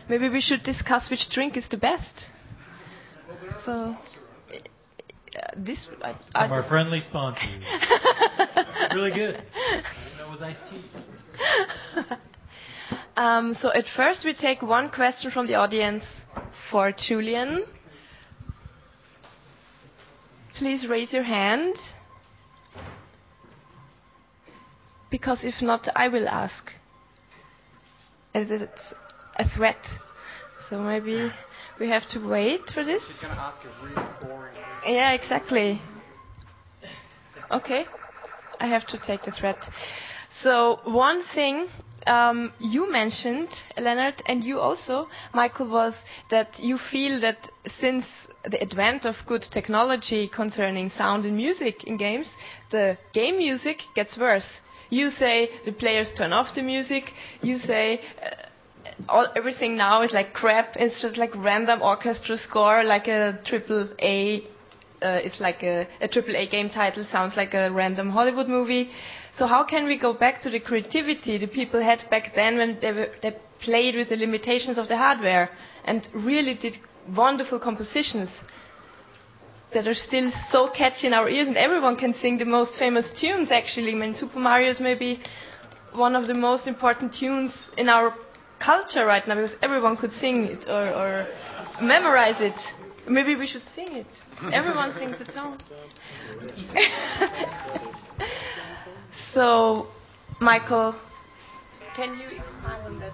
maybe we should discuss which drink is the best. So, this from our friendly sponsors. Really good. That was iced tea. So at first we take one question from the audience for Julian. Please raise your hand. Because if not, I will ask. It's a threat. So maybe we have to wait for this. She's going to ask a really boring question. Yeah, exactly. Okay. I have to take the threat. So one thing you mentioned, Leonard, and you also, Michael, was that you feel that since the advent of good technology concerning sound and music in games, the game music gets worse. You say the players turn off the music. You say everything now is like crap. It's just like random orchestra score, like a triple A. It's like a triple A game title. Sounds like a random Hollywood movie. So how can we go back to the creativity the people had back then when they played with the limitations of the hardware and really did wonderful compositions that are still so catchy in our ears, and everyone can sing the most famous tunes, actually. I mean, Super Mario is maybe one of the most important tunes in our culture right now, because everyone could sing it or memorize it. Maybe we should sing it. Everyone sings the song. So, Michael, can you expand on that?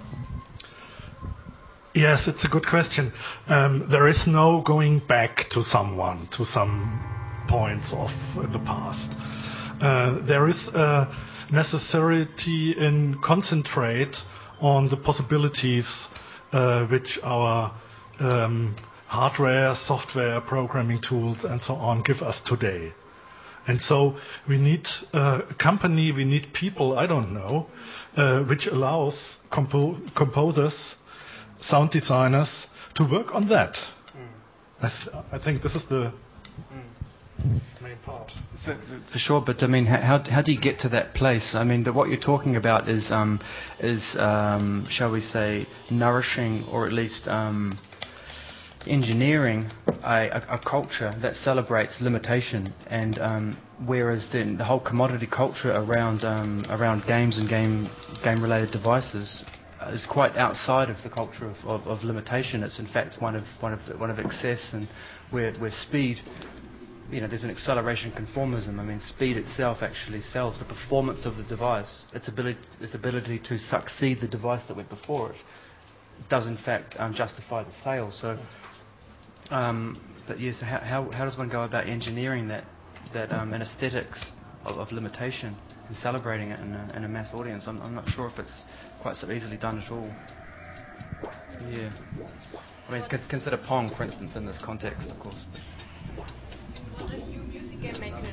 Yes, it's a good question. There is no going back to someone, to some points of the past. There is a necessity in concentrate on the possibilities which our hardware, software, programming tools, and so on give us today. And so we need a company, we need people, I don't know, which allows composers, sound designers to work on that. I think this is the main part. For sure, but I mean, how do you get to that place? I mean, what you're talking about is shall we say, nourishing or at least engineering a culture that celebrates limitation, and whereas the whole commodity culture around games and game related devices is quite outside of the culture of limitation. It's in fact one of excess, and where speed, there's an acceleration conformism. I mean, speed itself actually sells the performance of the device, its ability to succeed the device that went before it does in fact justify the sale. So, but yes, how does one go about engineering that an aesthetics of limitation and celebrating it in a mass audience? I'm not sure if it's quite so easily done at all. Yeah. I mean, consider Pong, for instance, in this context, of course. What are you music game makers?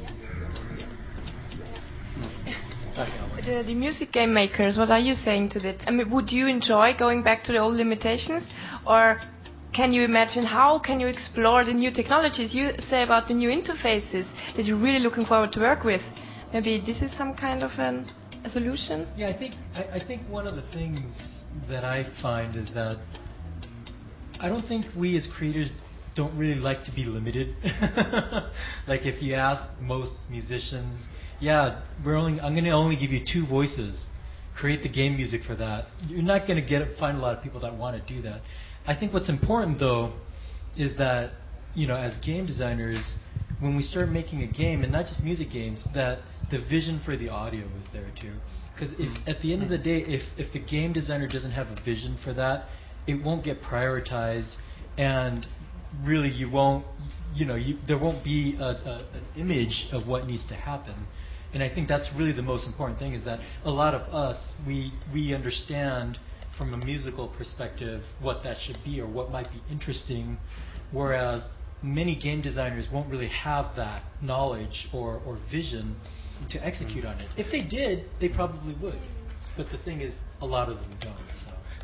The music game makers, what are you saying to that? I mean, would you enjoy going back to the old limitations, or can you imagine how can you explore the new technologies? You say about the new interfaces that you're really looking forward to work with. Maybe this is some kind of a solution? Yeah, I think one of the things that I find is that I don't think we as creators don't really like to be limited. Like if you ask most musicians, I'm going to only give you 2 voices. Create the game music for that. You're not going to find a lot of people that want to do that. I think what's important though is that, as game designers, when we start making a game, and not just music games, that the vision for the audio is there too. Because if at the end of the day, if the game designer doesn't have a vision for that, it won't get prioritized, and really there won't be an image of what needs to happen. And I think that's really the most important thing, is that a lot of us, we understand from a musical perspective what that should be or what might be interesting, whereas many game designers won't really have that knowledge or vision to execute on it. If they did, they probably would. But the thing is, a lot of them don't. So.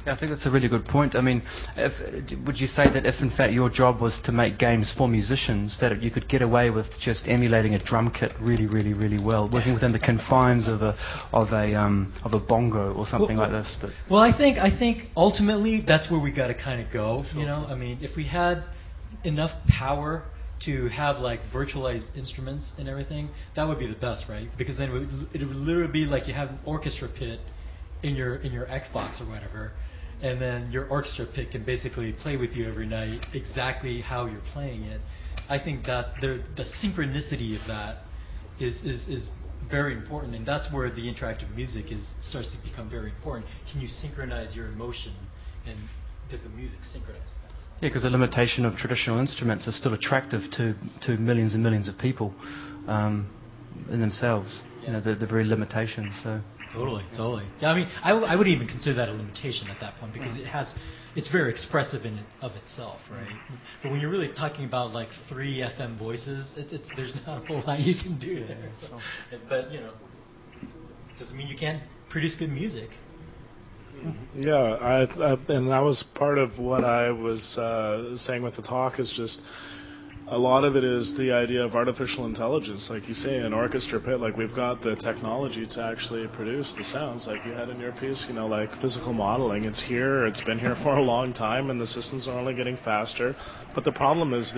Yeah, I think that's a really good point. I mean, would you say that if in fact your job was to make games for musicians, that you could get away with just emulating a drum kit really, really, really well, working within the confines of a bongo or something like this? But well, I think ultimately that's where we got to kind of go. You know, I mean, if we had enough power to have like virtualized instruments and everything, that would be the best, right? Because then it would literally be like you have an orchestra pit in your Xbox or whatever, and then your orchestra pit can basically play with you every night exactly how you're playing it. I think that the synchronicity of that is very important, and that's where the interactive music starts to become very important. Can you synchronize your emotion, and does the music synchronize with that? yeah, because the limitation of traditional instruments is still attractive to millions and millions of people in themselves. Yes. You know, the very limitations. So. Totally. Yeah, I mean, I wouldn't even consider that a limitation at that point because it's very expressive in of itself, right? But when you're really talking about like 3 FM voices, there's not a whole lot you can do there. So, but you know, doesn't mean you can't produce good music. Yeah, and that was part of what I was saying with the talk is just. A lot of it is the idea of artificial intelligence. Like you say, an orchestra pit, like we've got the technology to actually produce the sounds like you had in your piece, you know, like physical modeling. It's here, it's been here for a long time, and the systems are only getting faster. But the problem is the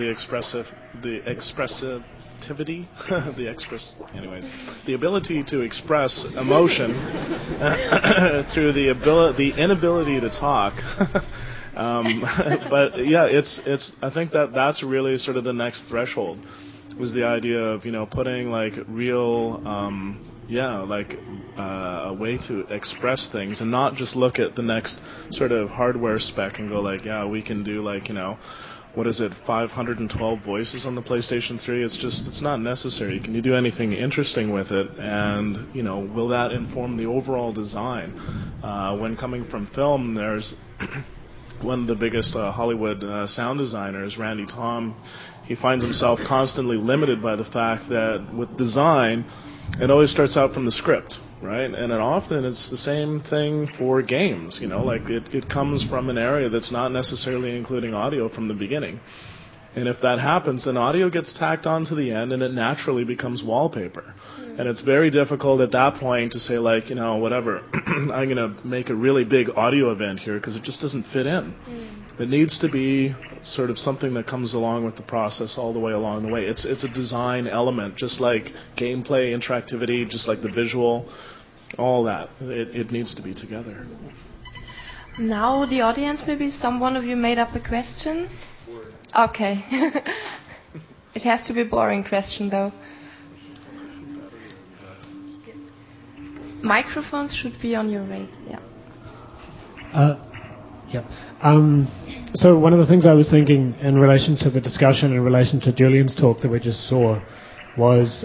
expressivity, the ability to express emotion through the inability to talk. But yeah, it's. I think that's really sort of the next threshold, was the idea of putting like real, a way to express things and not just look at the next sort of hardware spec and go like, yeah, we can do like what is it, 512 voices on the PlayStation 3? It's not necessary. Can you do anything interesting with it? And will that inform the overall design? When coming from film, there's one of the biggest Hollywood sound designers, Randy Tom, he finds himself constantly limited by the fact that with design, it always starts out from the script, right? And then often it's the same thing for games, like it comes from an area that's not necessarily including audio from the beginning. And if that happens, then audio gets tacked on to the end and it naturally becomes wallpaper. And it's very difficult at that point to say like, whatever, I'm going to make a really big audio event here because it just doesn't fit in. It needs to be sort of something that comes along with the process all the way along the way. It's a design element, just like gameplay, interactivity, just like the visual, all that. It needs to be together. Now the audience, maybe one of you made up a question? Okay. It has to be a boring question, though. Microphones should be on your way. Yeah. So one of the things I was thinking in relation to the discussion, in relation to Julian's talk that we just saw, was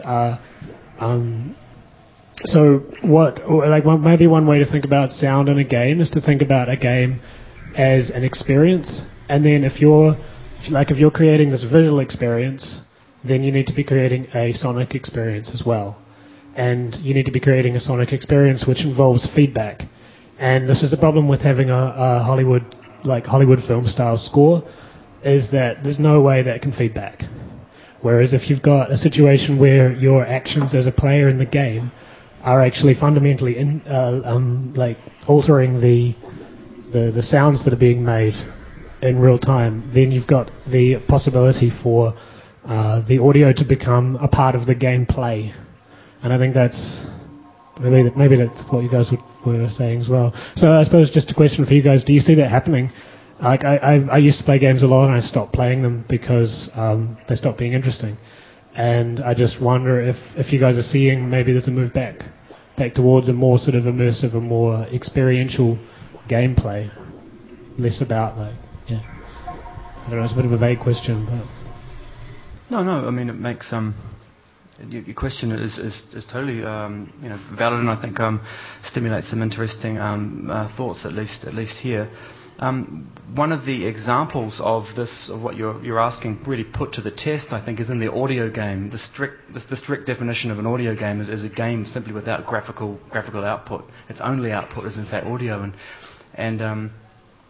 maybe one way to think about sound in a game is to think about a game as an experience, and then if you're creating this visual experience, then you need to be creating a sonic experience as well. And you need to be creating a sonic experience which involves feedback. And this is the problem with having a Hollywood film style score, is that there's no way that can feed back. Whereas if you've got a situation where your actions as a player in the game are actually fundamentally altering the sounds that are being made in real time, then you've got the possibility for the audio to become a part of the gameplay. And I think that's maybe that's what you guys were saying as well. So I suppose just a question for you guys: do you see that happening? Like I used to play games a lot, and I stopped playing them because they stopped being interesting. And I just wonder if you guys are seeing maybe there's a move back towards a more sort of immersive, a more experiential gameplay, less about I don't know, it's a bit of a vague question, but... No. I mean, it makes your question is totally valid, and I think stimulates some interesting thoughts at least here. One of the examples of this, of what you're asking, really put to the test, I think, is in the audio game. The strict definition of an audio game is a game simply without graphical output. Its only output is in fact audio, and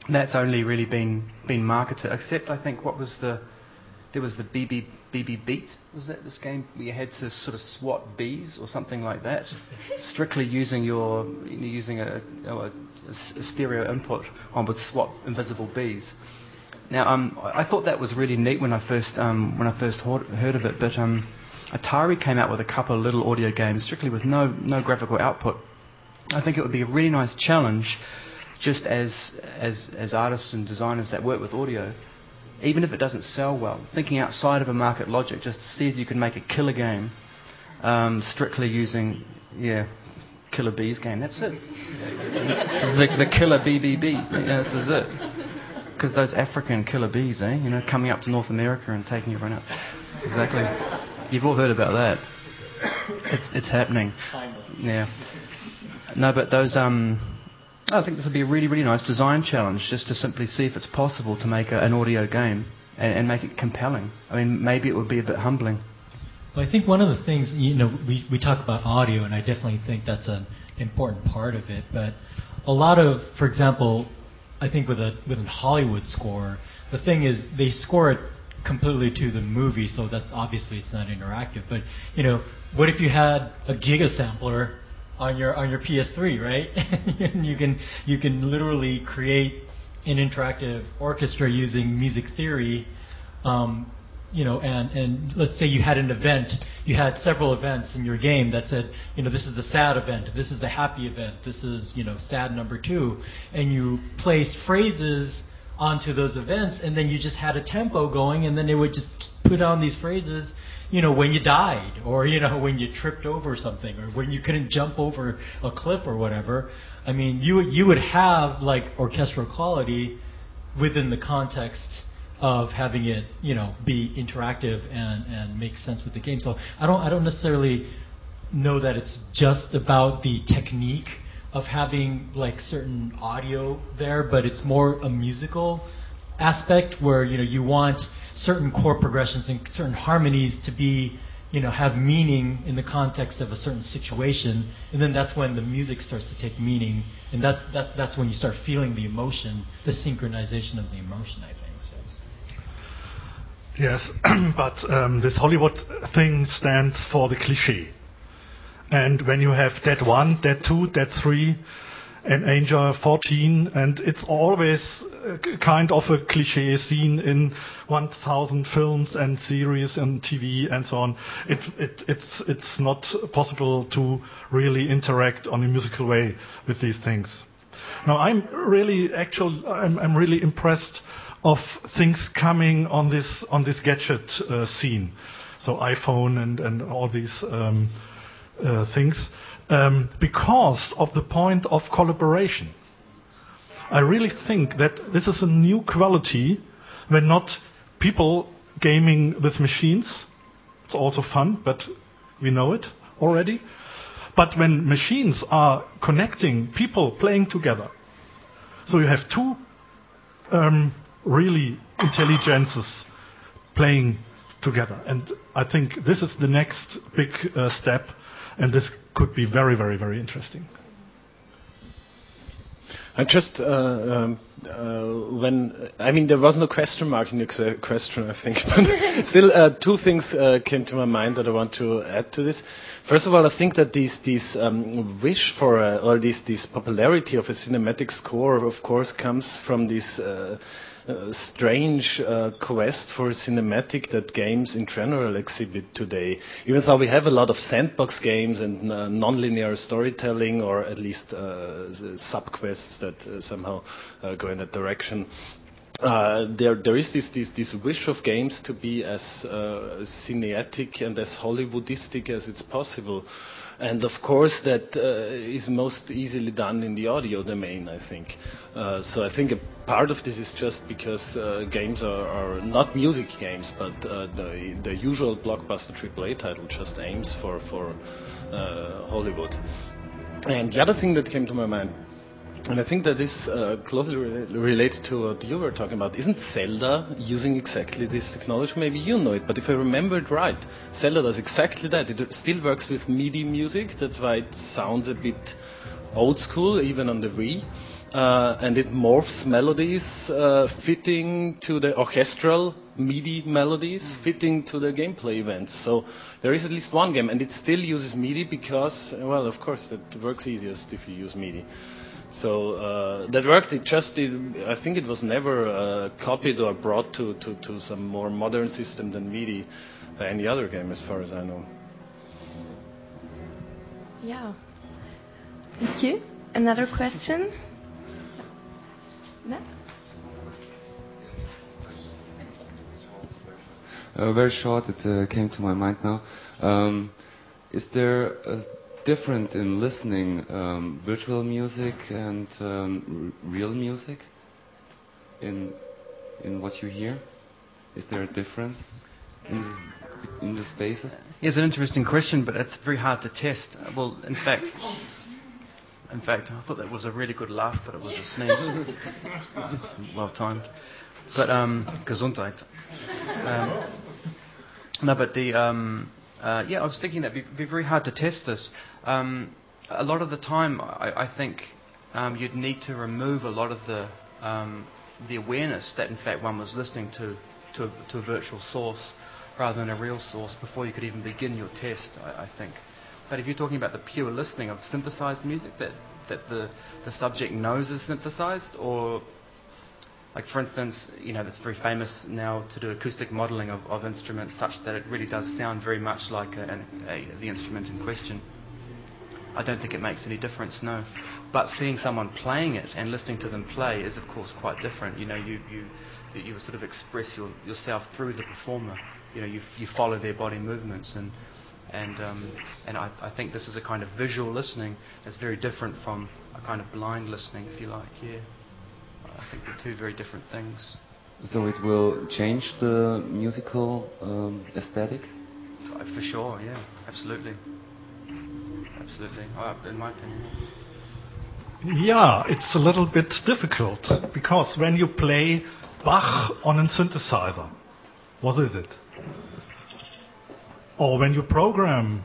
that's only really been marketed. Except I think there was the BB Beat. Was that this game where you had to sort of swat bees or something like that? Strictly using a stereo input on with swat invisible bees. Now I thought that was really neat when I first heard of it, but Atari came out with a couple of little audio games strictly with no graphical output. I think it would be a really nice challenge, just as artists and designers that work with audio, even if it doesn't sell well, thinking outside of a market logic, just to see if you can make a killer game, strictly using Killer Bees game. That's it. the Killer BBB. This is it. Because those African killer bees, coming up to North America and taking everyone out. Exactly. You've all heard about that. It's happening. Yeah. No, but those. I think this would be a really, really nice design challenge, just to simply see if it's possible to make an audio game and make it compelling. I mean, maybe it would be a bit humbling. Well, I think one of the things, we talk about audio, and I definitely think that's an important part of it. But a lot of, for example, I think with a Hollywood score, the thing is they score it completely to the movie, so that's obviously it's not interactive. But what if you had a giga sampler on your PS3, right? And you can literally create an interactive orchestra using music theory. And let's say you had an event, you had several events in your game that said, this is the sad event, this is the happy event, this is, sad number 2, and you placed phrases onto those events, and then you just had a tempo going, and then they would just put on these phrases, when you died, or, when you tripped over something, or when you couldn't jump over a cliff or whatever. I mean, you would have, like, orchestral quality within the context of having it, be interactive and make sense with the game. So I don't necessarily know that it's just about the technique of having like certain audio there, but it's more a musical aspect where you want certain chord progressions and certain harmonies to be have meaning in the context of a certain situation, and then that's when the music starts to take meaning, and that's when you start feeling the emotion, the synchronization of the emotion, I think. So. Yes, but this Hollywood thing stands for the cliché. And when you have Dead 1, Dead 2, Dead 3, and Angel 14, and it's always kind of a cliché seen in 1,000 films and series and TV and so on. It's not possible to really interact on a musical way with these things. Now I'm really impressed of things coming on this gadget scene, so iPhone and all these things, because of the point of collaboration. I really think that this is a new quality when not people gaming with machines. It's also fun, but we know it already. But when machines are connecting people playing together, so you have two really intelligences playing together. And I think this is the next big step, and this could be very, very, very interesting. I just, there was no question mark in your question, I think, but still two things came to my mind that I want to add to this. First of all, I think that this wish for, or this popularity of a cinematic score, of course, comes from this strange quest for cinematic that games in general exhibit today. Even though we have a lot of sandbox games and non-linear storytelling, or at least sub-quests that somehow go in that direction, there is this wish of games to be as cineatic and as Hollywoodistic as it's possible. And of course that is most easily done in the audio domain, I think. So I think a part of this is just because games are not music games, but the usual blockbuster AAA title just aims for Hollywood. And the other thing that came to my mind, and I think that is closely related to what you were talking about. Isn't Zelda using exactly this technology? Maybe you know it, but if I remember it right, Zelda does exactly that. It still works with MIDI music. That's why it sounds a bit old school, even on the Wii. and it morphs melodies fitting to the orchestral MIDI melodies, fitting to the gameplay events. So there is at least one game, and it still uses MIDI because, well, of course, it works easiest if you use MIDI. So that worked. I think it was never copied or brought to some more modern system than MIDI by any other game, as far as I know. Yeah. Thank you. Another question? No? Very short, it came to my mind now. Is there a difference in listening virtual music and real music in what you hear? Is there a difference in the spaces? Yeah, it's an interesting question, but it's very hard to test. Well, in fact, I thought that was a really good laugh, but it was a sneeze. It's well timed. But Gesundheit. No, but I was thinking that it'd be very hard to test this. A lot of the time, I think you'd need to remove a lot of the awareness that in fact one was listening to a virtual source rather than a real source before you could even begin your test, I think. But if you're talking about the pure listening of synthesized music that the subject knows is synthesized, or like for instance, it's very famous now to do acoustic modelling of instruments such that it really does sound very much like the instrument in question. I don't think it makes any difference, no. But seeing someone playing it and listening to them play is of course quite different. You sort of express yourself through the performer. You follow their body movements and I think this is a kind of visual listening that's very different from a kind of blind listening, if you like. Yeah, I think they're two very different things. So it will change the musical aesthetic? For sure, yeah, absolutely. In my opinion. Yeah, it's a little bit difficult because when you play Bach on a synthesizer, what is it? Or when you program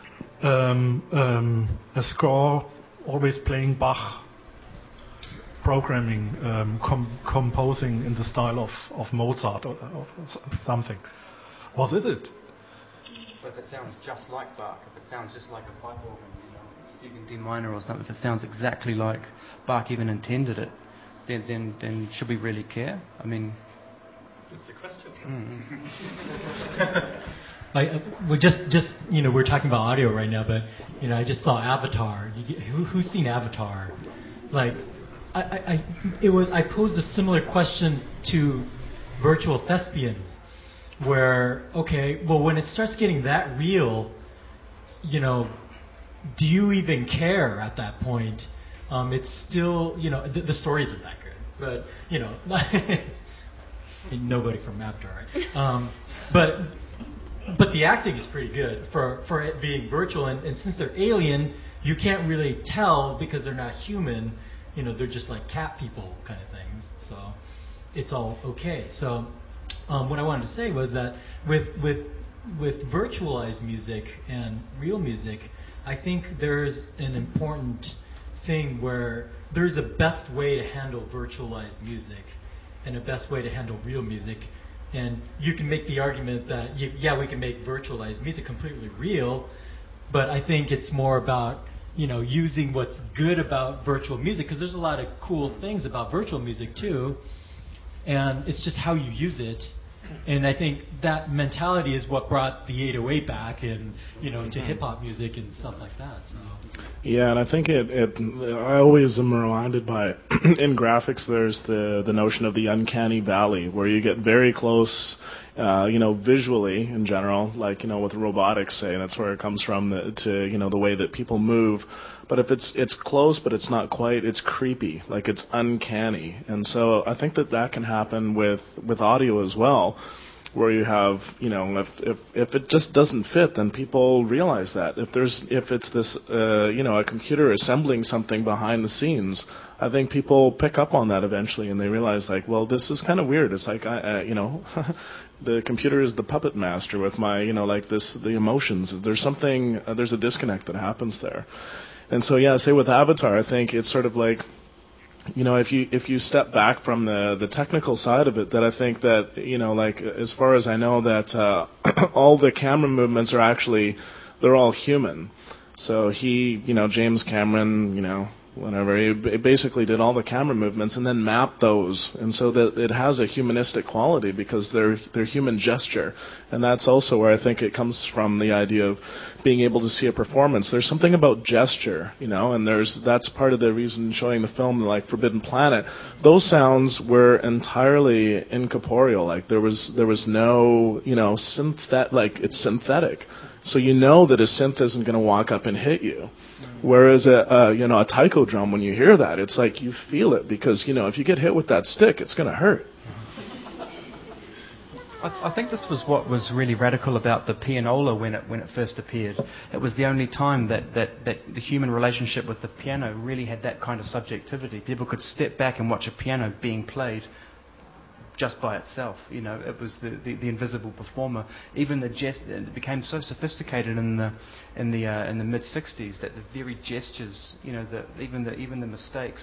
a score, always playing Bach, programming, composing in the style of Mozart or something. What is it? But if it sounds just like Bach, if it sounds just like a pipe organ, even D minor or something, if it sounds exactly like Bach even intended it, then should we really care? I mean, that's the question. We're talking about audio right now, but I just saw Avatar. Who's seen Avatar? Like, I posed a similar question to Virtual Thespians, where when it starts getting that real, do you even care at that point? It's still, the story isn't that good, but nobody from Avatar, right? But the acting is pretty good for it being virtual, and since they're alien, you can't really tell because they're not human. They're just like cat people kind of things. So it's all okay. So what I wanted to say was that with virtualized music and real music, I think there's an important thing where there's a best way to handle virtualized music and a best way to handle real music. And you can make the argument that, we can make virtualized music completely real, but I think it's more about, using what's good about virtual music, because there's a lot of cool things about virtual music too, and it's just how you use it. And I think that mentality is what brought the 808 back and, to hip-hop music and stuff like that. So. Yeah, and I think I always am reminded by, in graphics, there's the notion of the uncanny valley, where you get very close, visually in general, like, with robotics, say, and that's where it comes from, the way that people move. But if it's close, but it's not quite, it's creepy, like it's uncanny. And so I think that can happen with audio as well, where you have, if it just doesn't fit, then people realize that. If it's this, a computer assembling something behind the scenes, I think people pick up on that eventually, and they realize, like, well, this is kind of weird. It's like, the computer is the puppet master with my, the emotions. There's a disconnect that happens there. And so, say with Avatar, I think it's sort of like, if you step back from the technical side of it, that I think that like as far as I know that all the camera movements are actually they're all human. So James Cameron, whatever, he basically did all the camera movements and then mapped those, and so that it has a humanistic quality because they're human gesture, and that's also where I think it comes from, the idea of being able to see a performance. There's something about gesture, and that's part of the reason showing the film like Forbidden Planet. Those sounds were entirely incorporeal, like there was no it's synthetic. So that a synth isn't going to walk up and hit you. Whereas a taiko drum, when you hear that, it's like you feel it because if you get hit with that stick, it's going to hurt. I think this was what was really radical about the pianola when it first appeared. It was the only time that the human relationship with the piano really had that kind of subjectivity. People could step back and watch a piano being played just by itself. It was the invisible performer. Even it became so sophisticated in the mid '60s that the very gestures, even the mistakes,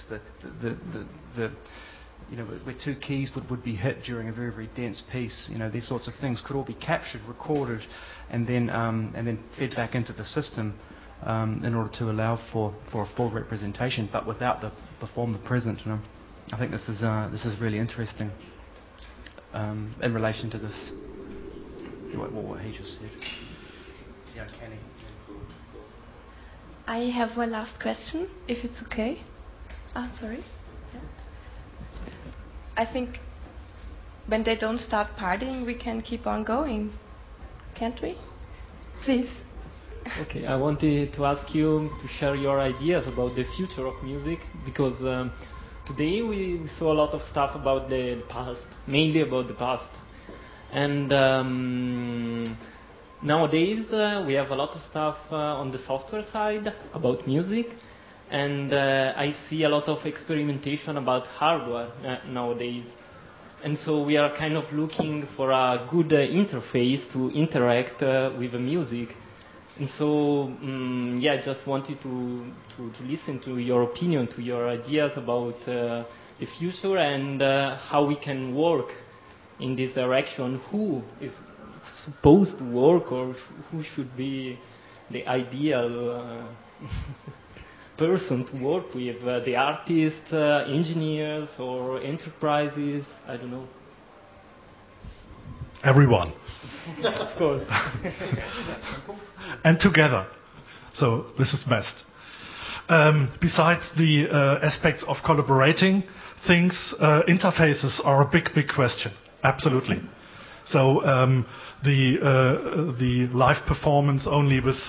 where two keys would be hit during a very, very dense piece, these sorts of things could all be captured, recorded, and then fed back into the system in order to allow for a full representation, but without the performer present. I think this is really interesting. In relation to this, what he just said. Yeah, Kenny. I have one last question, if it's okay. Sorry. Yeah. I think when they don't start partying, we can keep on going, can't we? Please. Okay, I wanted to ask you to share your ideas about the future of music, because today we saw a lot of stuff about the past, mainly about the past. And nowadays we have a lot of stuff on the software side about music, and I see a lot of experimentation about hardware nowadays. And so we are kind of looking for a good interface to interact with the music. And so, I just wanted to listen to your opinion, to your ideas about the future and how we can work in this direction. Who is supposed to work, or who should be the ideal person to work with? The artists, engineers, or enterprises? I don't know. Everyone. Of course. And together. So this is best. Besides the aspects of collaborating things, interfaces are a big, big question. Absolutely. So the live performance only with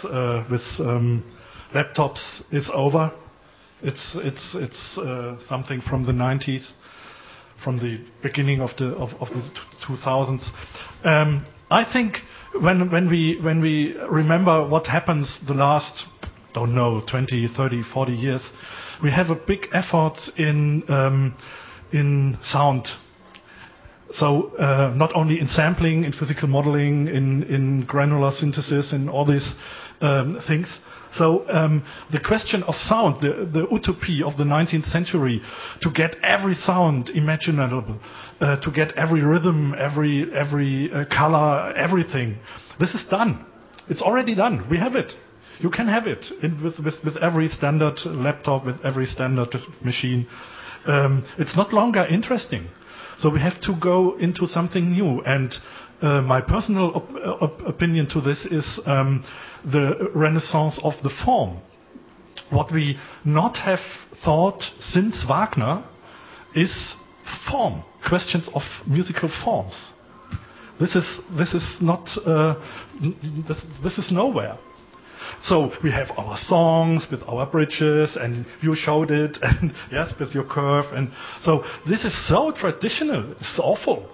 laptops is over. It's something from the 90s. From the beginning of the 2000s, I think when we remember what happens the last 20, 30, 40 years, we have a big effort in sound. So not only in sampling, in physical modeling, in granular synthesis, and all these things. So the question of sound, the utopia of the 19th century, to get every sound imaginable, to get every rhythm, every color, everything. This is done. It's already done. We have it. You can have it with every standard laptop, with every standard machine. It's not longer interesting. So we have to go into something new. And my personal opinion to this is the renaissance of the form. What we not have thought since Wagner is form, questions of musical forms. This is not this is nowhere. So we have our songs with our bridges, and you showed it, and yes, with your curve, and so this is so traditional. It's awful.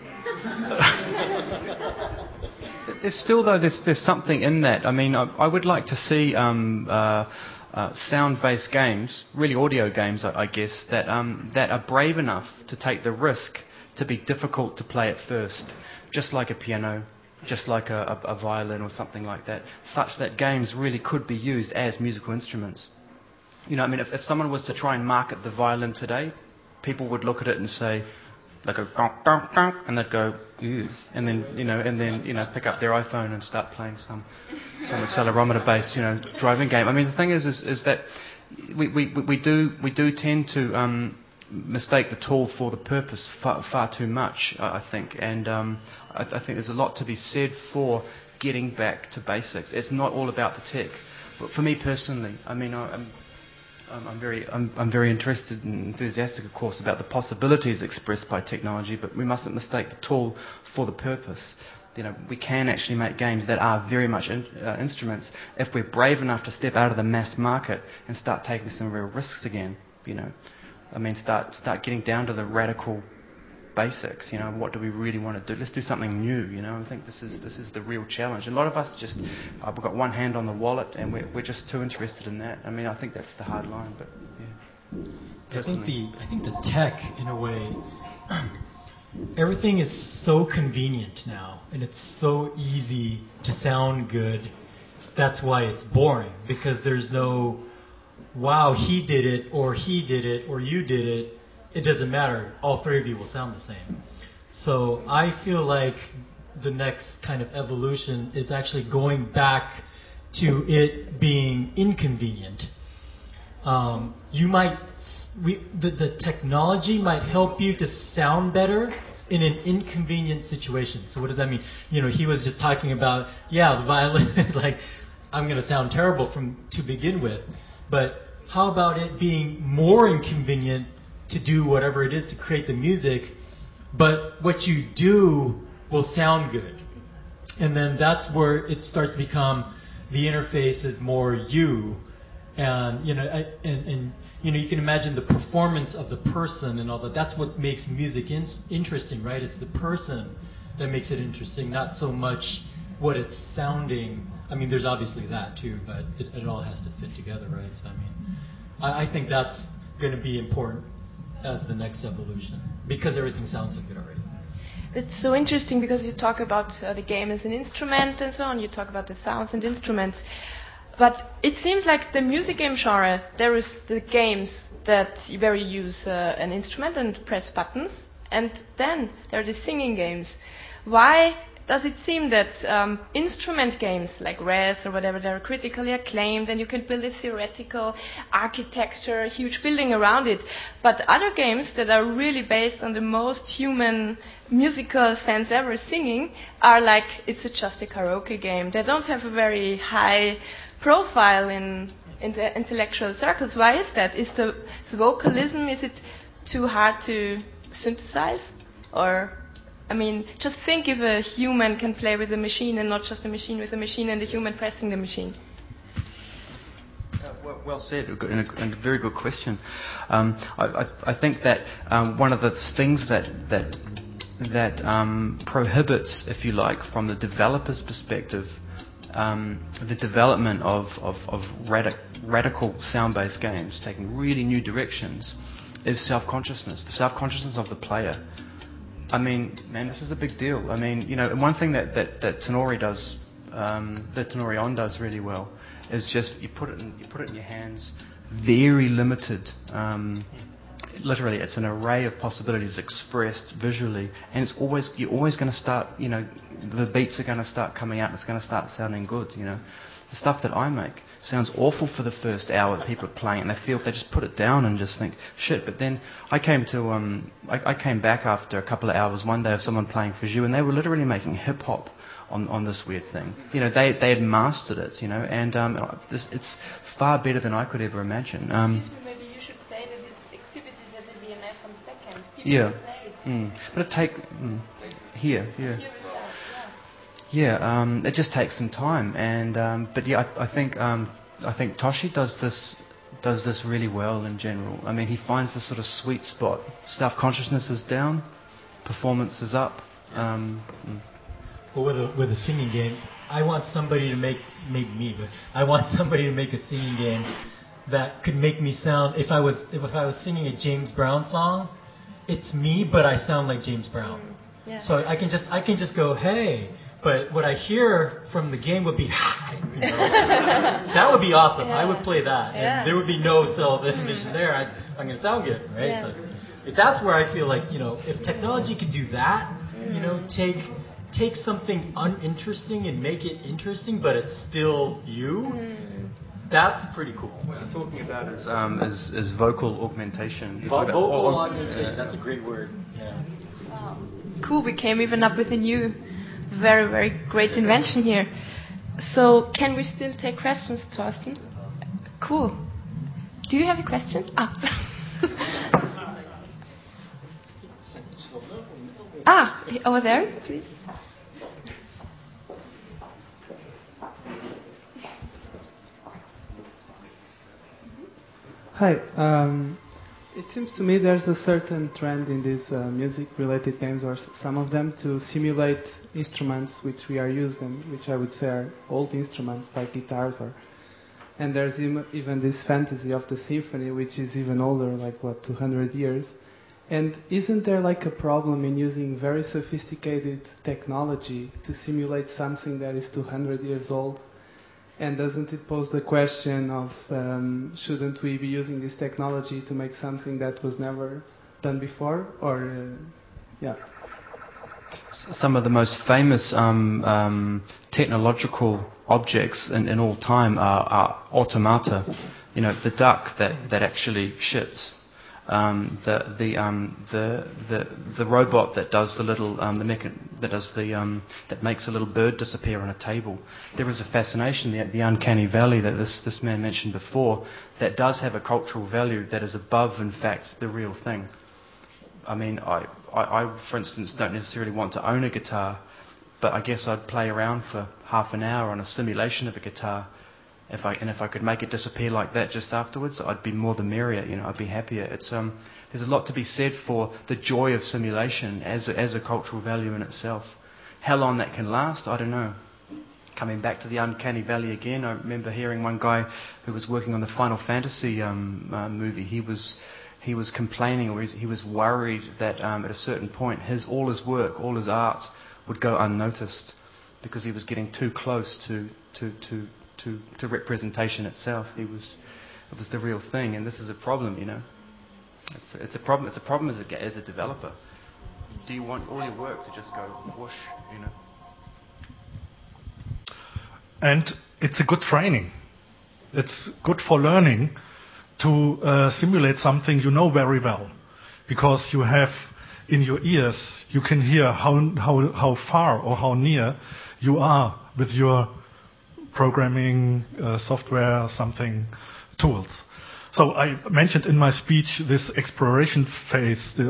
There's still, though, there's something in that. I mean, I would like to see sound-based games, really audio games, I guess, that are brave enough to take the risk to be difficult to play at first, just like a piano, just like a violin or something like that, such that games really could be used as musical instruments. I mean, if someone was to try and market the violin today, people would look at it and say, they go donk, donk, donk, and they'd go ew, and then pick up their iPhone and start playing some accelerometer-based driving game. I mean, the thing is that we do tend to mistake the tool for the purpose far too much, I think, and I think there's a lot to be said for getting back to basics. It's not all about the tech. But for me personally, I mean, I'm very interested and enthusiastic, of course, about the possibilities expressed by technology, but we mustn't mistake the tool for the purpose. We can actually make games that are very much instruments if we're brave enough to step out of the mass market and start taking some real risks again. I mean, start getting down to the radical basics. What do we really want to do? Let's do something new. I think this is the real challenge. A lot of us just we've got one hand on the wallet and we're just too interested in that. I mean, I think that's the hard line. But yeah, I think the tech, in a way, everything is so convenient now, and it's so easy to sound good. That's why it's boring, because there's no, wow, he did it, or you did it. It doesn't matter. All three of you will sound the same. So I feel like the next kind of evolution is actually going back to it being inconvenient. The technology might help you to sound better in an inconvenient situation. So what does that mean? He was just talking about, the violin is like, I'm going to sound terrible to begin with. But how about it being more inconvenient to do whatever it is to create the music, but what you do will sound good. And then that's where it starts to become, the interface is more you. And, you can imagine the performance of the person and all that. That's what makes music interesting, right? It's the person that makes it interesting, not so much what it's sounding. I mean, there's obviously that too, but it all has to fit together, right? So, I think that's going to be important as the next evolution, because everything sounds so good already. It's so interesting because you talk about the game as an instrument and so on, you talk about the sounds and instruments, but it seems like the music game genre, there is the games where you use an instrument and press buttons, and then there are the singing games. Why does it seem that instrument games like Res or whatever, they're critically acclaimed and you can build a theoretical architecture, a huge building around it, but other games that are really based on the most human musical sense ever, singing, are like, it's just a karaoke game. They don't have a very high profile in the intellectual circles. Why is that? Is the vocalism, is it too hard to synthesize? Or, I mean, just think if a human can play with a machine and not just a machine with a machine and a human pressing the machine. Well said, and a very good question. I think that one of the things that prohibits, if you like, from the developer's perspective, the development of radical sound-based games taking really new directions is self-consciousness, the self-consciousness of the player. I mean, man, this is a big deal. I mean, one thing that Tonori does, that Tonori On does really well, is just you put it in your hands, very limited. Literally, it's an array of possibilities expressed visually, and you're always going to start. The beats are going to start coming out, and it's going to start sounding good. The stuff that I make sounds awful for the first hour that people are playing, and they just put it down and just think shit. But then I came back after a couple of hours one day of someone playing Fujou, and they were literally making hip hop on this weird thing. They had mastered it. And it's far better than I could ever imagine. Excuse me, maybe you should say that it's exhibited as a VMF on second. People Yeah. play it. But it take here. Yeah, it just takes some time, and but yeah, I think Toshi does this really well in general. I mean, he finds this sort of sweet spot. Self-consciousness is down, performance is up. Well, with a singing game, I want somebody to make a singing game that could make me sound. If I was singing a James Brown song, it's me, but I sound like James Brown. Yeah. So I can just go, hey. But what I hear from the game would be, that would be awesome. I would play that, and there would be no self-inhibition there. I'm going to sound good, right? Yeah. So that's where I feel like, if technology can do that, take something uninteresting and make it interesting, but it's still you. That's pretty cool. What you're talking about is vocal augmentation. Vocal augmentation. That's a great word. Yeah. Wow. Cool. We came even up with a new, very, very great invention here. So, can we still take questions, Thorsten? Cool. Do you have a question? Over there, please. Hi. It seems to me there's a certain trend in these music-related games, or some of them, to simulate instruments which we are using, which I would say are old instruments like guitars, and there's even this fantasy of the symphony, which is even older, like 200 years. And isn't there like a problem in using very sophisticated technology to simulate something that is 200 years old? And doesn't it pose the question of shouldn't we be using this technology to make something that was never done before? Some of the most famous technological objects in all time are automata. The duck that actually shits. The robot that does the little that makes a little bird disappear on a table. There is a fascination, the uncanny valley that this man mentioned before, that does have a cultural value that is above, in fact, the real thing. I mean, I for instance don't necessarily want to own a guitar, but I guess I'd play around for half an hour on a simulation of a guitar. If I could make it disappear like that just afterwards, I'd be more the merrier. I'd be happier. There's a lot to be said for the joy of simulation as a cultural value in itself. How long that can last, I don't know. Coming back to the uncanny valley again, I remember hearing one guy who was working on the Final Fantasy movie. He was complaining, or he was worried that at a certain point, all his work, all his art, would go unnoticed because he was getting too close to representation itself. It was the real thing, and this is a problem, It's a problem. It's a problem as a developer. Do you want all your work to just go whoosh, And it's a good training. It's good for learning to simulate something you know very well, because you have in your ears, you can hear how far or how near you are with your programming software, tools. So I mentioned in my speech this exploration phase, the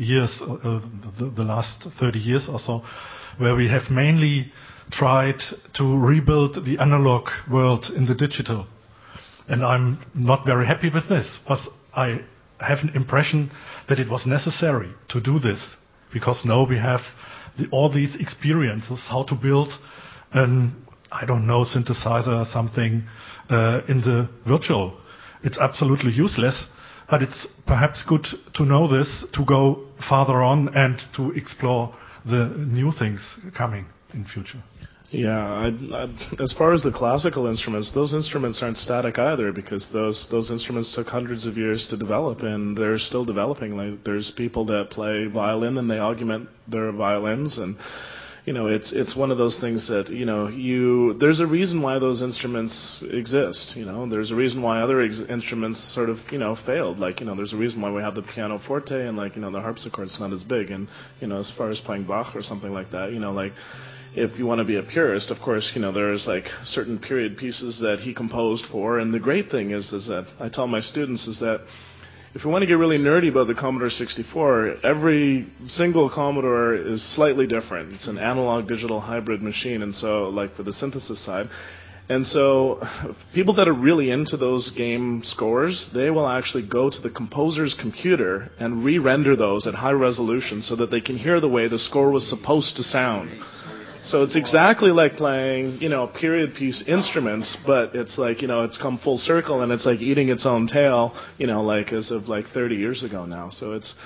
last 30 years or so, where we have mainly tried to rebuild the analog world in the digital. And I'm not very happy with this, but I have an impression that it was necessary to do this, because now we have all these experiences, how to build synthesizer or something in the virtual. It's absolutely useless, but it's perhaps good to know this, to go farther on and to explore the new things coming in future. Yeah, as far as the classical instruments, those instruments aren't static either, because those instruments took hundreds of years to develop, and they're still developing. Like, there's people that play violin and they augment their violins, and it's one of those things that there's a reason why those instruments exist. There's a reason why other instruments sort of failed. Like, there's a reason why we have the pianoforte, and the harpsichord's not as big. And as far as playing Bach or something like that, if you want to be a purist, of course, there's certain period pieces that he composed for. And the great thing is that I tell my students is that if you want to get really nerdy about the Commodore 64, every single Commodore is slightly different. It's an analog-digital hybrid machine, and so, for the synthesis side. And so people that are really into those game scores, they will actually go to the composer's computer and re-render those at high resolution so that they can hear the way the score was supposed to sound. So it's exactly like playing, period piece instruments, but it's it's come full circle, and it's like eating its own tail, as of 30 years ago now. So it's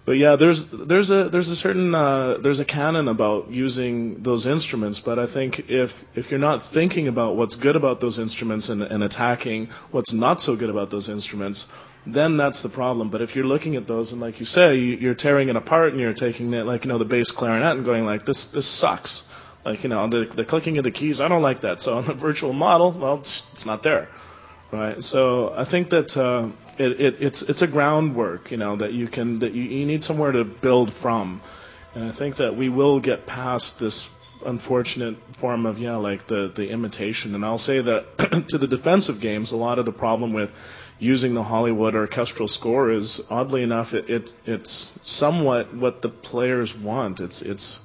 But yeah, there's a certain there's a canon about using those instruments. But I think if you're not thinking about what's good about those instruments and attacking what's not so good about those instruments, then that's the problem. But if you're looking at those and, like you say, you're tearing it apart and you're taking it, like, the bass clarinet and going like, this sucks. Like, the clicking of the keys, I don't like that. So on the virtual model, well, it's not there. Right, so I think that it's a groundwork, that you need somewhere to build from, and I think that we will get past this unfortunate form of the imitation. And I'll say that to the defense of games, a lot of the problem with using the Hollywood orchestral score is, oddly enough, it's somewhat what the players want. It's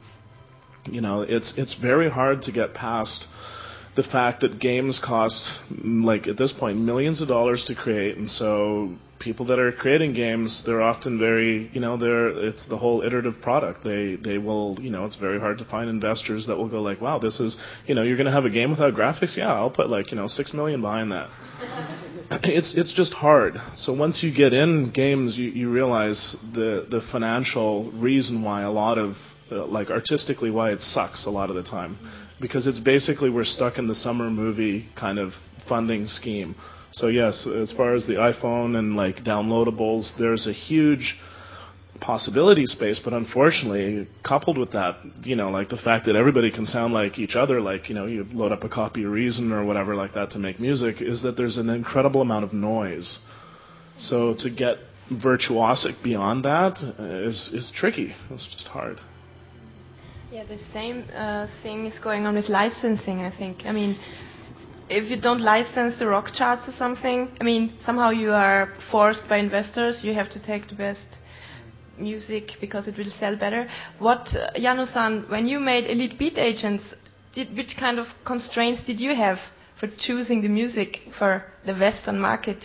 very hard to get past the fact that games cost, like at this point, millions of dollars to create, and so people that are creating games, they're often very, it's the whole iterative product. They will, it's very hard to find investors that will go like, wow, this is, you're going to have a game without graphics? Yeah, I'll put $6 million behind that. It's just hard. So once you get in games, you realize the financial reason why a lot of, artistically why it sucks a lot of the time. Because it's basically we're stuck in the summer movie kind of funding scheme. So yes, as far as the iPhone and downloadables, there's a huge possibility space, but unfortunately, coupled with that, the fact that everybody can sound like each other, you load up a copy of Reason or whatever like that to make music, is that there's an incredible amount of noise. So to get virtuosic beyond that is tricky. It's just hard. Yeah, the same thing is going on with licensing, I think. I mean, if you don't license the rock charts or something, somehow you are forced by investors, you have to take the best music because it will sell better. What, Janu-san, when you made Elite Beat Agents, which kind of constraints did you have for choosing the music for the Western market?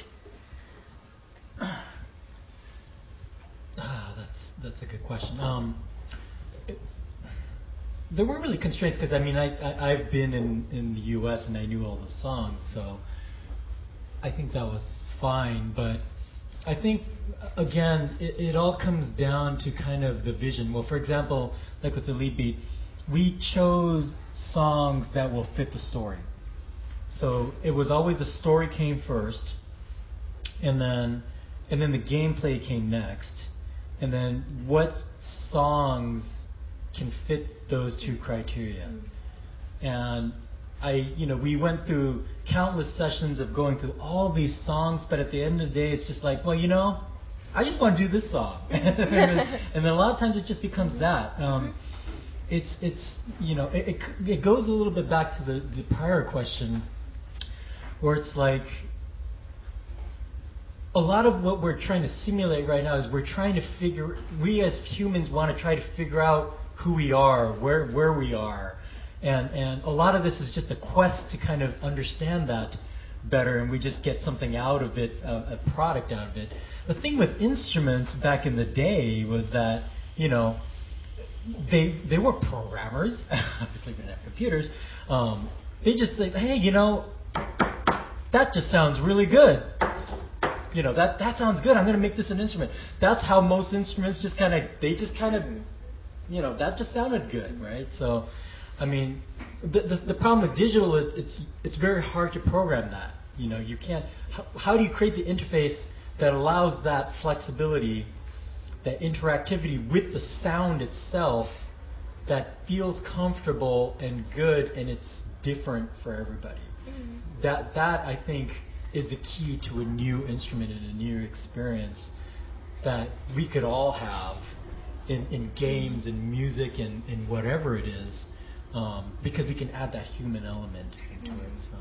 That's a good question. There weren't really constraints because I've been in the U.S. and I knew all the songs, so I think that was fine. But I think again, it all comes down to kind of the vision. Well, for example, like with the Elite Beat, we chose songs that will fit the story. So it was always the story came first, and then the gameplay came next, and then what songs can fit those two criteria. And we went through countless sessions of going through all these songs, but at the end of the day, it's just like, well, I just want to do this song. and then a lot of times it just becomes that. It goes a little bit back to the prior question, where it's like, a lot of what we're trying to simulate right now is we as humans want to try to figure out who we are, where we are. And a lot of this is just a quest to kind of understand that better, and we just get something out of it, a product out of it. The thing with instruments back in the day was that, they were programmers, obviously we didn't have computers. They just say, hey, that just sounds really good. That sounds good. I'm going to make this an instrument. That's how most instruments that just sounded good, right? So, the problem with digital is it's very hard to program that. You can't. How do you create the interface that allows that flexibility, that interactivity with the sound itself, that feels comfortable and good, and it's different for everybody? That I think is the key to a new instrument and a new experience that we could all have in games and music and whatever it is, because we can add that human element into it. So.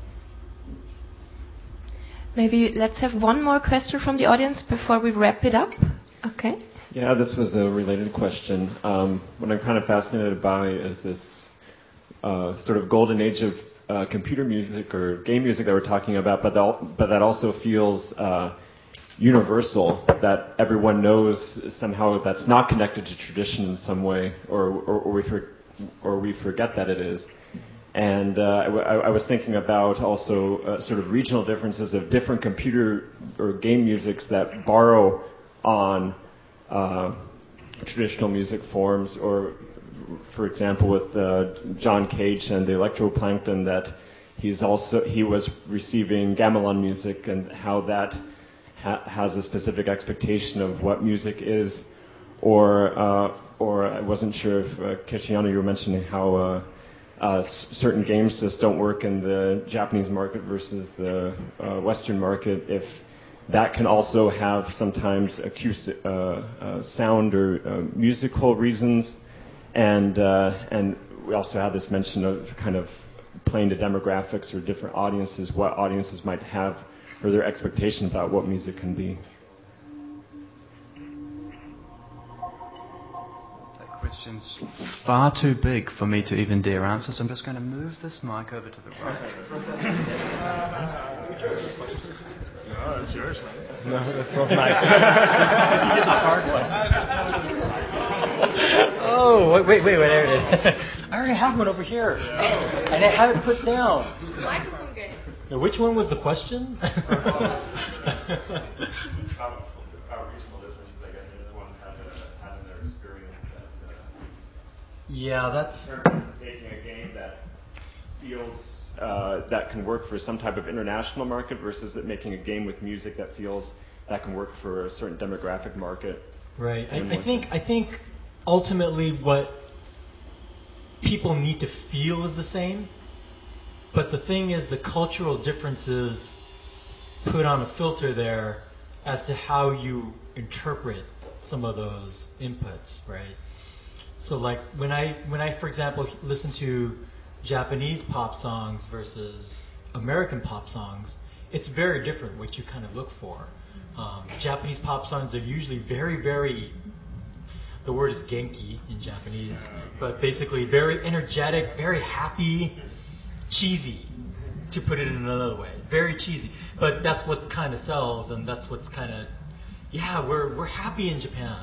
Maybe let's have one more question from the audience before we wrap it up. Okay. Yeah, this was a related question. What I'm kind of fascinated by is this sort of golden age of computer music or game music that we're talking about, but that also feels universal, that everyone knows somehow that's not connected to tradition in some way, or we forget that it is. And I was thinking about also sort of regional differences of different computer or game musics that borrow on traditional music forms, or for example with John Cage and the Electroplankton, that he was receiving gamelan music, and how that has a specific expectation of what music is, or I wasn't sure if Kechiano, you were mentioning how certain games just don't work in the Japanese market versus the Western market, if that can also have sometimes acoustic sound or musical reasons, and we also have this mention of kind of playing to demographics or different audiences, what audiences might have, or their expectation about what music can be. Question's far too big for me to even dare answer, so I'm just going to move this mic over to the right. No, it's yours, man. No, that's not mine. You did the hard one. Oh, wait, there it is. I already have one over here. And I have it put down. Microphone game. Now, which one was the question? Yeah, that's making a game that feels that can work for some type of international market versus making a game with music that feels that can work for a certain demographic market. Right. I think ultimately what people need to feel is the same, but the thing is the cultural differences put on a filter there as to how you interpret some of those inputs, right? So like when I for example listen to Japanese pop songs versus American pop songs, it's very different what you kind of look for. Japanese pop songs are usually very, very, the word is genki in Japanese, but basically very energetic, very happy, cheesy, to put it in another way. Very cheesy. But that's what kind of sells, and that's what's kind of, yeah, we're happy in Japan.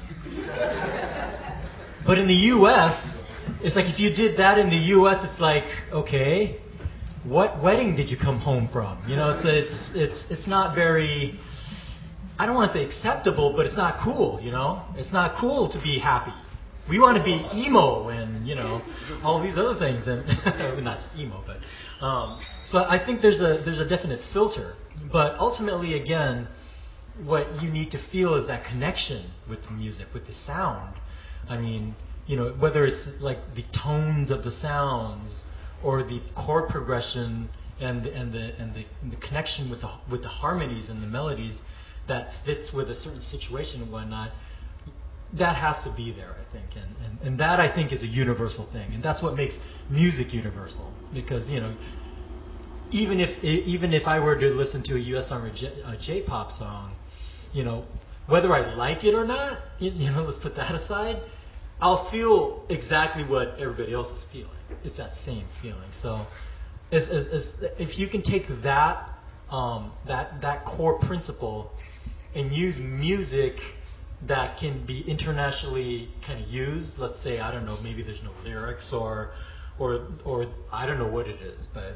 But in the U.S., it's like if you did that in the U.S., it's like, okay, what wedding did you come home from? You know, it's not very, I don't want to say acceptable, but it's not cool, you know? It's not cool to be happy. We want to be emo and, you know, all these other things, and not just emo, but so I think there's a definite filter. But ultimately, again, what you need to feel is that connection with the music, with the sound. I mean, you know, whether it's like the tones of the sounds or the chord progression and the connection with the harmonies and the melodies that fits with a certain situation and whatnot, that has to be there, I think, and that I think is a universal thing, and that's what makes music universal. Because you know, even if I were to listen to a US song or a J-pop song, you know, whether I like it or not, you know, let's put that aside, I'll feel exactly what everybody else is feeling. It's that same feeling. So, if you can take that core principle and use music that can be internationally kind of used, let's say, I don't know, maybe there's no lyrics or I don't know what it is, but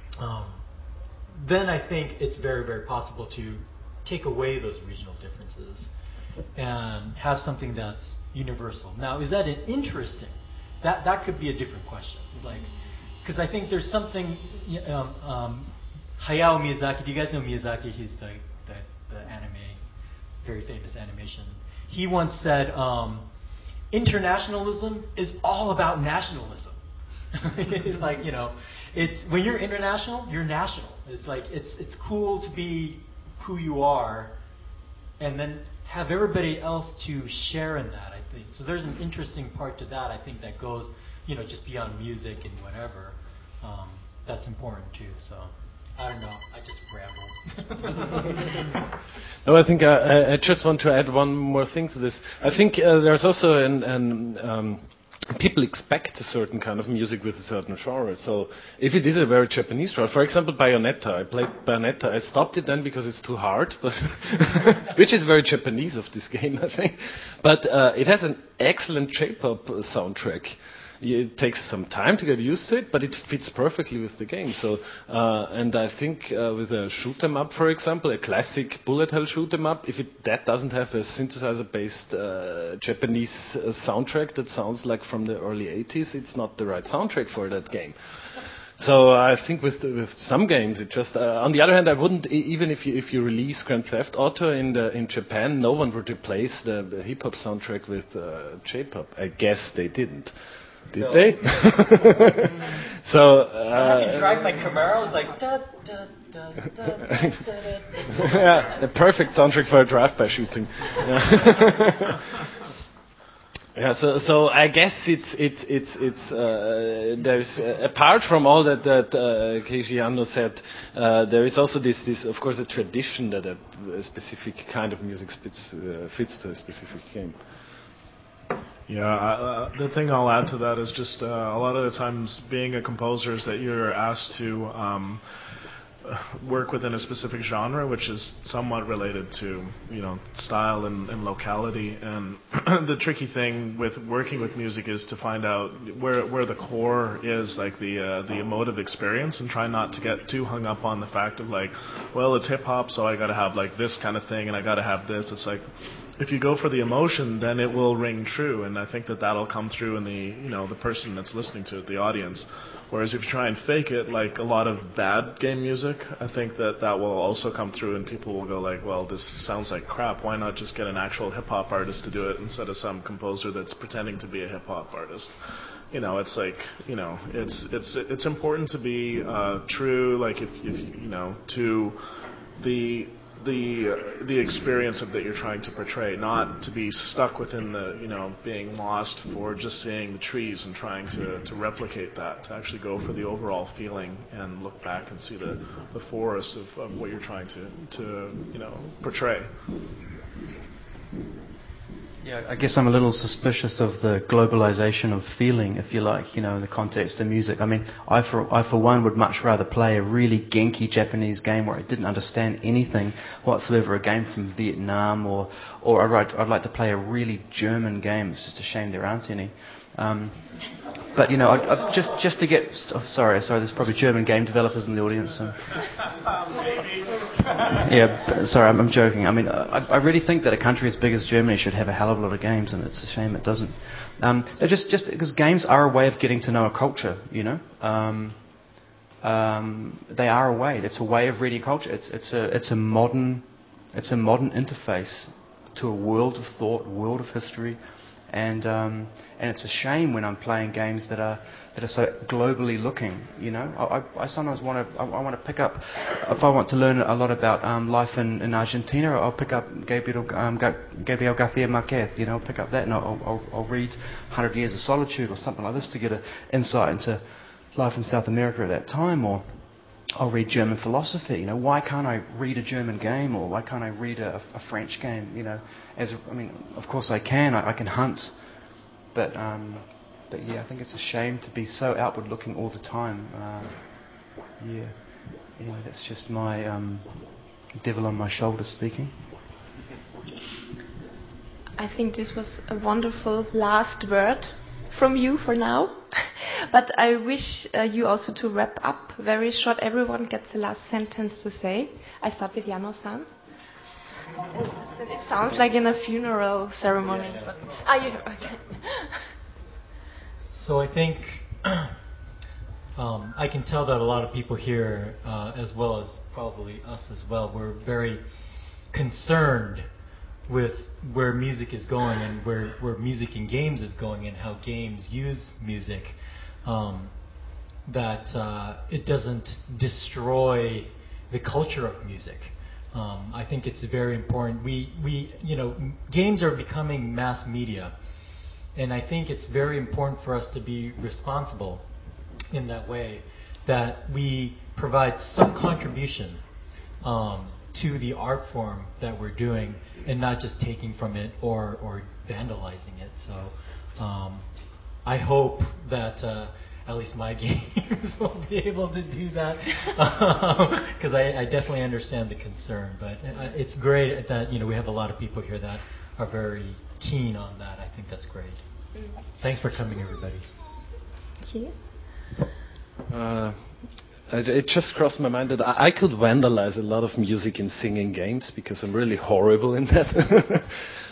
then I think it's very, very possible to take away those regional differences and have something that's universal. Now, is that an interesting? That could be a different question. Like, because I think there's something. Hayao Miyazaki. Do you guys know Miyazaki? He's the anime, very famous animation. He once said, internationalism is all about nationalism. It's like, you know, it's when you're international, you're national. It's like it's cool to be who you are, and then have everybody else to share in that, I think. So there's an interesting part to that, I think, that goes, you know, just beyond music and whatever. That's important too. So I don't know. I just rambled. No, I think I just want to add one more thing to this. I think there's also people expect a certain kind of music with a certain genre. So if it is a very Japanese genre, for example, Bayonetta. I played Bayonetta. I stopped it then because it's too hard, but which is very Japanese of this game, I think. But it has an excellent J-pop soundtrack. it takes some time to get used to it, but it fits perfectly with the game. So, and I think with a shoot 'em up, for example, a classic bullet hell shoot 'em up, if that doesn't have a synthesizer-based Japanese soundtrack that sounds like from the early 80s, it's not the right soundtrack for that game. So I think with some games, it just. On the other hand, I wouldn't even if you release Grand Theft Auto in Japan, no one would replace the hip hop soundtrack with J-pop. I guess they didn't. Did they? So. I drive my Camaro. It's like da da da da da da. Yeah, the perfect soundtrack for a drive-by shooting. Yeah. Yeah, so I guess it's there's apart from all that Keiji Anno said, there is also this of course a tradition that a specific kind of music fits to a specific game. Yeah, the thing I'll add to that is just a lot of the times being a composer is that you're asked to work within a specific genre, which is somewhat related to style and locality. And the tricky thing with working with music is to find out where the core is, like the emotive experience, and try not to get too hung up on the fact of like, well, it's hip hop, so I got to have like this kind of thing, and I got to have this. It's like, if you go for the emotion, then it will ring true, and I think that'll come through in the person that's listening to it, the audience. Whereas if you try and fake it, like a lot of bad game music, I think that will also come through, and people will go like, well, this sounds like crap. Why not just get an actual hip hop artist to do it instead of some composer that's pretending to be a hip hop artist? It's like, it's important to be true, like if to the experience that you're trying to portray, not to be stuck within the being lost for just seeing the trees and trying to replicate that, to actually go for the overall feeling and look back and see the forest of what you're trying to portray. Yeah, I guess I'm a little suspicious of the globalization of feeling, if you like, in the context of music. I mean, I for one would much rather play a really genki Japanese game where I didn't understand anything whatsoever, a game from Vietnam, or I'd like to play a really German game. It's just a shame there aren't any. But I just to get. Oh, sorry. There's probably German game developers in the audience. So. Yeah, sorry, I'm joking. I mean, I really think that a country as big as Germany should have a hell of a lot of games, and it's a shame it doesn't. Just because games are a way of getting to know a culture, They are a way. It's a way of reading culture. It's a modern interface to a world of thought, world of history. And it's a shame when I'm playing games that are so globally looking. I sometimes want to pick up, if I want to learn a lot about life in Argentina, I'll pick up Gabriel García Márquez. I'll pick up that, and I'll read 100 Years of Solitude or something like this to get an insight into life in South America at that time. Or I'll read German philosophy. Why can't I read a German game, or why can't I read a French game? Of course I can. I can hunt, but yeah, I think it's a shame to be so outward looking all the time. That's just my devil on my shoulder speaking. I think this was a wonderful last word from you for now. But I wish you also to wrap up very short. Everyone gets the last sentence to say. I start with János-san. It sounds like in a funeral ceremony. Yeah. Okay. So I think I can tell that a lot of people here, as well as probably us as well, we're very concerned with where music is going and where music in games is going and how games use music. That it doesn't destroy the culture of music. I think it's very important. Games are becoming mass media, and I think it's very important for us to be responsible in that way, that we provide some contribution to the art form that we're doing, and not just taking from it or vandalizing it. So I hope that at least my games will be able to do that, because I definitely understand the concern. But it's great that we have a lot of people here that are very keen on that. I think that's great. Thanks for coming, everybody. Mathieu? It just crossed my mind that I could vandalize a lot of music in singing games because I'm really horrible in that.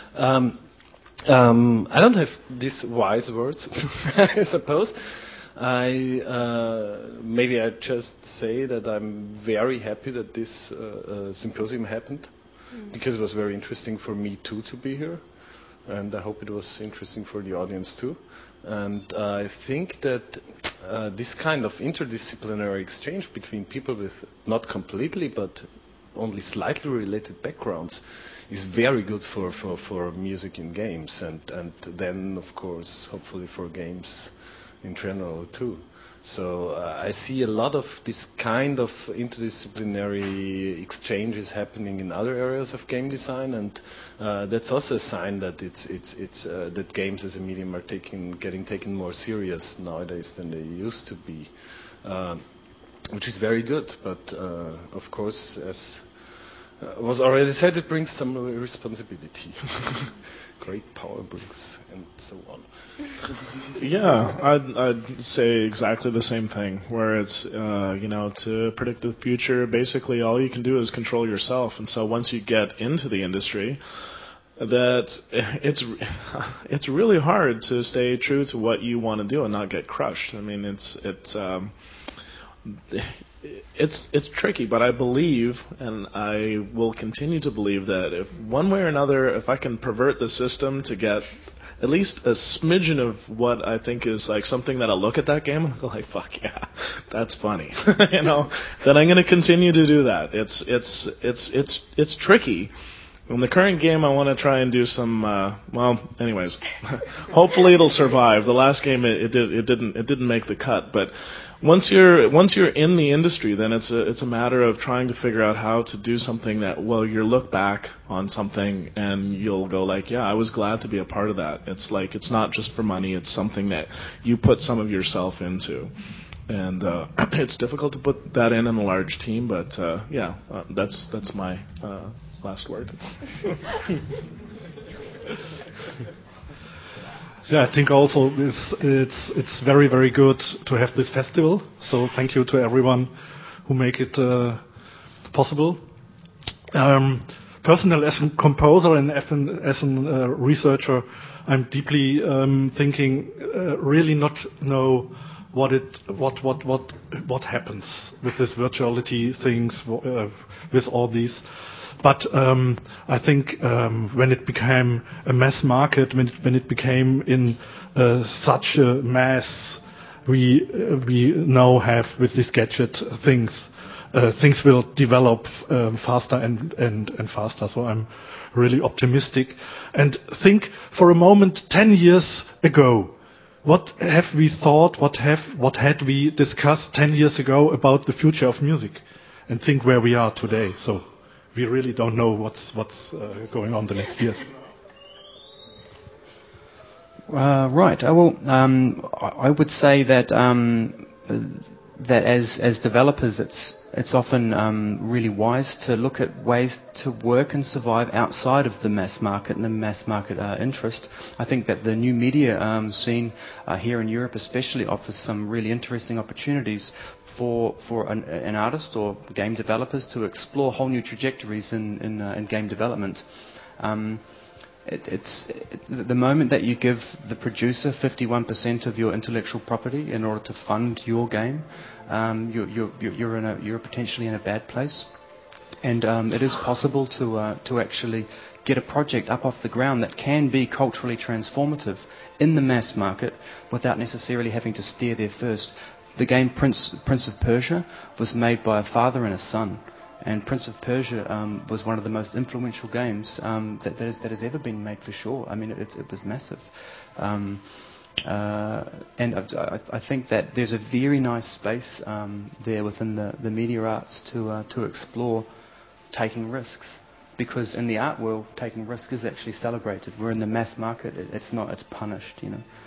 I don't have these wise words, I suppose. Maybe I just say that I'm very happy that this symposium happened because it was very interesting for me too to be here, and I hope it was interesting for the audience too. And I think that this kind of interdisciplinary exchange between people with not completely but only slightly related backgrounds is very good for music in games, and then of course hopefully for games in general too. So I see a lot of this kind of interdisciplinary exchanges happening in other areas of game design, and that's also a sign that that games as a medium are getting taken more serious nowadays than they used to be, which is very good. But of course, as was already said, it brings some responsibility. Great power brings, and so on. Yeah, I'd say exactly the same thing. Where it's to predict the future, basically all you can do is control yourself. And so once you get into the industry, that it's really hard to stay true to what you want to do and not get crushed. I mean, it's tricky, but I believe, and I will continue to believe, that if one way or another, if I can pervert the system to get at least a smidgen of what I think is like something that I'll look at that game and go like, fuck yeah, that's funny, then I'm going to continue to do that. It's tricky. In the current game, I want to try and do some. Anyways, hopefully it'll survive. The last game it didn't make the cut, but once you're in the industry, then it's a matter of trying to figure out how to do something that you look back on something and you'll go like, yeah, I was glad to be a part of that. It's like it's not just for money. It's something that you put some of yourself into. And it's difficult to put that in a large team, but that's my last word. Yeah, I think also it's very, very good to have this festival. So thank you to everyone who make it possible. Personally, as a composer and as a researcher, I'm deeply thinking, really not know what happens with this virtuality things, with all these. But I think when it became a mass market, when it became in such a mass we now have with these gadget things, things will develop faster and faster. So I'm really optimistic. And think for a moment, 10 years ago, what have we thought? What had we discussed 10 years ago about the future of music? And think where we are today. So we really don't know what's going on the next years. Right. I would say that that as developers, it's often really wise to look at ways to work and survive outside of the mass market and the mass market interest. I think that the new media scene here in Europe especially offers some really interesting opportunities for an artist or game developers to explore whole new trajectories in game development. The moment that you give the producer 51% of your intellectual property in order to fund your game, you're potentially in a bad place. And it is possible to actually get a project up off the ground that can be culturally transformative in the mass market without necessarily having to steer there first. The game Prince of Persia was made by a father and a son. And Prince of Persia was one of the most influential games that has ever been made, for sure. I mean, it was massive. And I think that there's a very nice space there within the media arts to explore taking risks. Because in the art world, taking risk is actually celebrated. Where in the mass market, it's not. It's punished,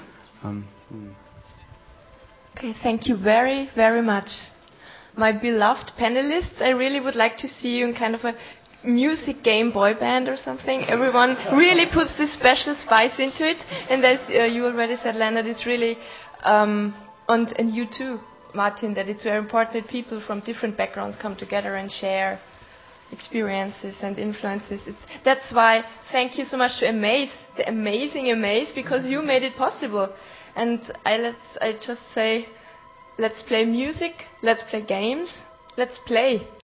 Okay, thank you very, very much. My beloved panelists, I really would like to see you in kind of a music game boy band or something. Everyone really puts this special spice into it. And as you already said, Leonard, it's really on and you too, Martin, that it's very important that people from different backgrounds come together and share experiences and influences. That's why thank you so much to Amaze, the amazing Amaze, because you made it possible. And I just say, let's play music, let's play games, let's play.